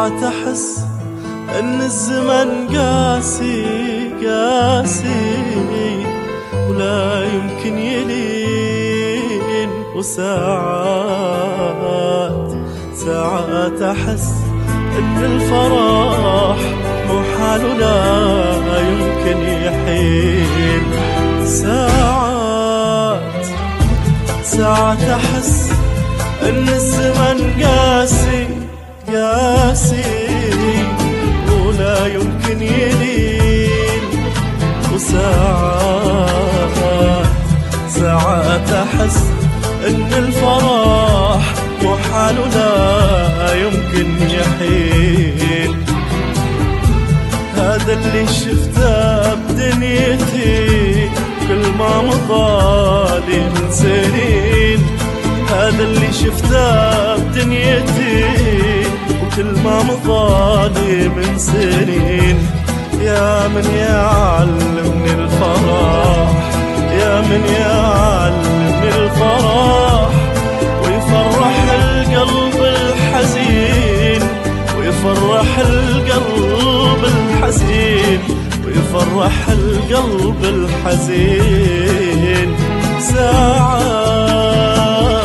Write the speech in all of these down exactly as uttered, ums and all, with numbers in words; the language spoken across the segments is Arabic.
ساعات أحس أن الزمن قاسي قاسي ولا يمكن يلين، وساعات ساعات أحس أن الفرح مو حال ولا يمكن يحين. ساعات ساعات أحس أن الزمن قاسي قاسي ولا يمكن يلين، وساعات ساعات أحس أن الفرح مو حال ولا يمكن يحين. هذا اللي شفته بدنيتي كل ما مضالي من سنين، هذا اللي شفته بدنيتي وكل ما مضالي من سنين. يا من يعلمني الفرح، يا من يعلمني الفرح ويفرح القلب الحزين، ويفرح القلب الحزين، ويفرح القلب الحزين. ساعات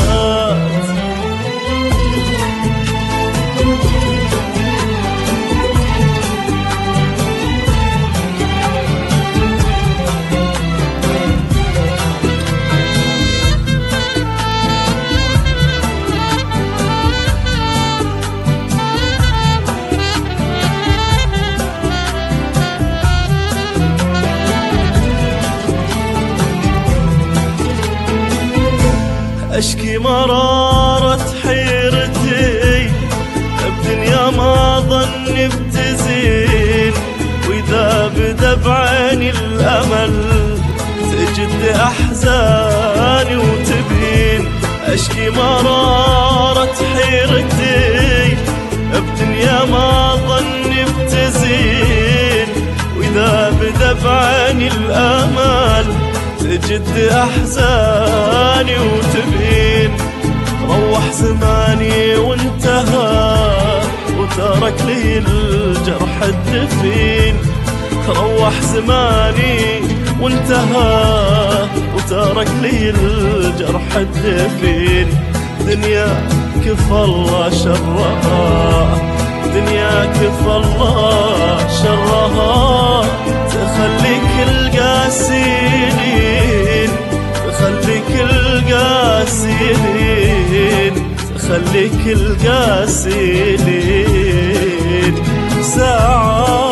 أشكي مرارة حيرتي بدنيا ما ظني بتزين، وإذا بدا بعيني الأمل تجد أحزاني وتبين. أشكي مرارة حيرتي بدنيا ما ظني بتزين، وإذا بدا بعيني الأمل تجد أحزاني وتبين. روح زماني وانتهى وترك لي الجرح الدفين، روح زماني وانتهى وترك لي الجرح الدفين. دنيا كفى الله شرها، دنيا كفى الله شرها تخليك القاسيين، تخليك القاسيين، تخليك القاسيين. ساعات